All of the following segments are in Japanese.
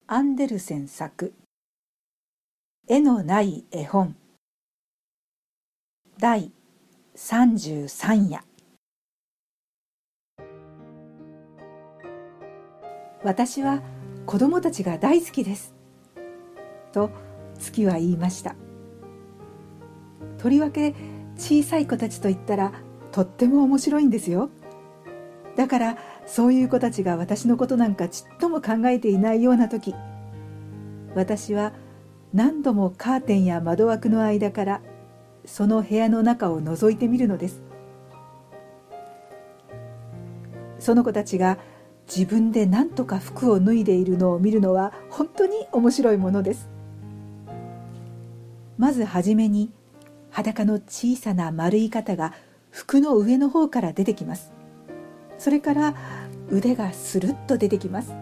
アンデルセン作絵のない絵本第33夜。私は子供たちが大好きですと月は言いました。とりわけ小さい子たちといったらとっても面白いんですよ。だからそういう子たちが私のことなんかちっとも考えていないような時、私は何度もカーテンや窓枠の間からその部屋の中を覗いてみるのです。その子たちが自分で何とか服を脱いでいるのを見るのは本当に面白いものです。まずはじめに裸の小さな丸い肩が服の上の方から出てきます。それから腕がスルッと出てきます。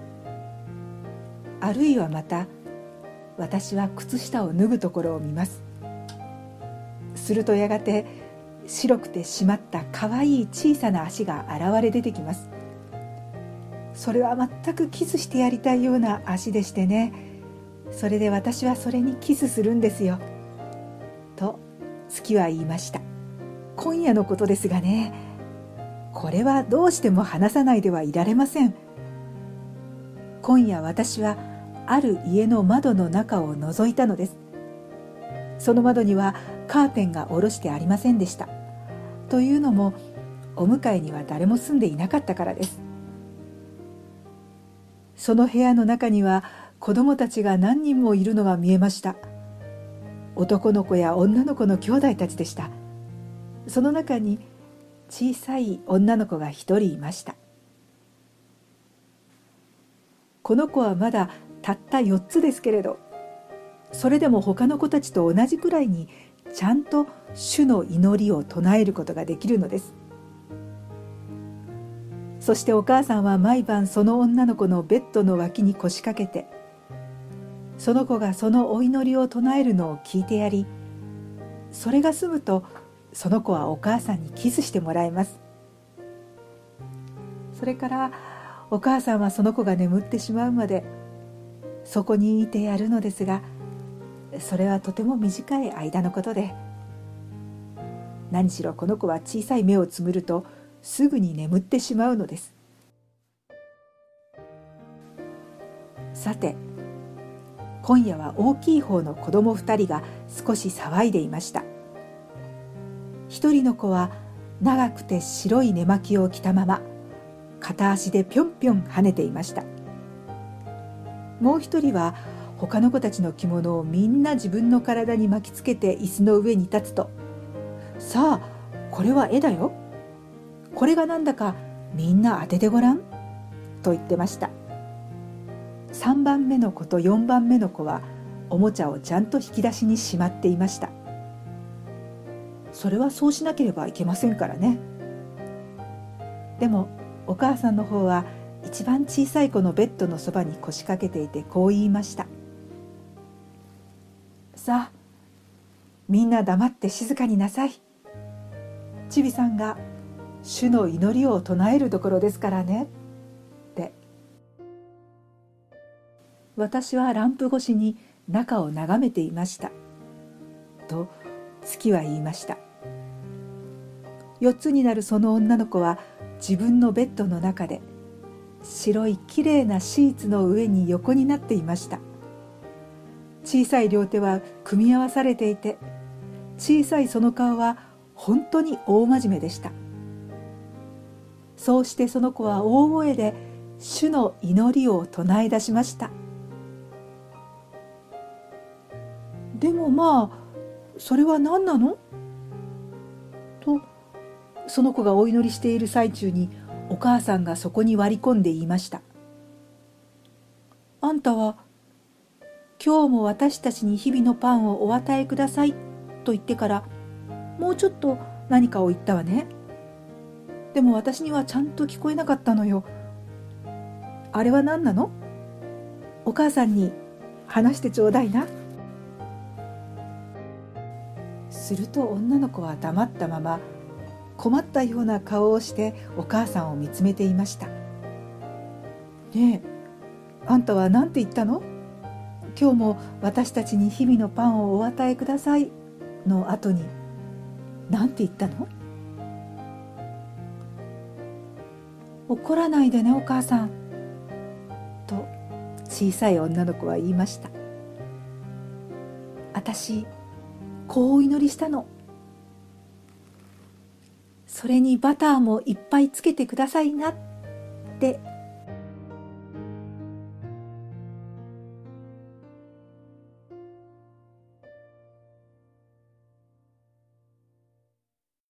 あるいはまた私は靴下を脱ぐところを見ます。するとやがて白くて締まったかわいい小さな足が現れ出てきます。それは全くキスしてやりたいような足でしてね、それで私はそれにキスするんですよと月は言いました。今夜のことですがね、これはどうしても話さないではいられません。今夜私はある家の窓の中を覗いたのです。その窓にはカーテンが下ろしてありませんでした。というのもお向かいには誰も住んでいなかったからです。その部屋の中には子供たちが何人もいるのが見えました。男の子や女の子の兄弟たちでした。その中に小さい女の子が一人いました。この子はまだたった4つですけれど、それでも他の子たちと同じくらいにちゃんと主の祈りを唱えることができるのです。そしてお母さんは毎晩その女の子のベッドの脇に腰掛けて、その子がそのお祈りを唱えるのを聞いてやり、それが済むとその子はお母さんにキスしてもらいます。それからお母さんはその子が眠ってしまうまでそこにいてやるのですが、それはとても短い間のことで、何しろこの子は小さい目をつむるとすぐに眠ってしまうのです。さて、今夜は大きい方の子供2人が少し騒いでいました。一人の子は長くて白い寝巻きを着たまま片足でぴょんぴょん跳ねていました。もう一人は他の子たちの着物をみんな自分の体に巻きつけて椅子の上に立つと、さあこれは絵だよ、これがなんだかみんな当ててごらんと言ってました。3番目の子と4番目の子はおもちゃをちゃんと引き出しにしまっていました。それはそうしなければいけませんからね。でもお母さんの方は一番小さい子のベッドのそばに腰掛けていてこう言いました。さあみんな黙って静かになさい。ちびさんが主の祈りを唱えるところですからねって。私はランプ越しに中を眺めていましたと月は言いました。4つになるその女の子は自分のベッドの中で白いきれいなシーツの上に横になっていました。小さい両手は組み合わされていて、小さいその顔は本当に大真面目でした。そうしてその子は大声で主の祈りを唱え出しました。でもまあそれは何なのと、その子がお祈りしている最中にお母さんがそこに割り込んで言いました。あんたは今日も私たちに日々のパンをお与えくださいと言ってからもうちょっと何かを言ったわね。でも私にはちゃんと聞こえなかったのよ。あれは何なの？お母さんに話してちょうだいな。すると女の子は黙ったまま困ったような顔をしてお母さんを見つめていました。ねえ、 あんたは何て言ったの？今日も私たちに日々のパンをお与えくださいの後に何て言ったの？怒らないでねお母さんと小さい女の子は言いました。私こうお祈りしたの。それにバターもいっぱいつけてくださいなって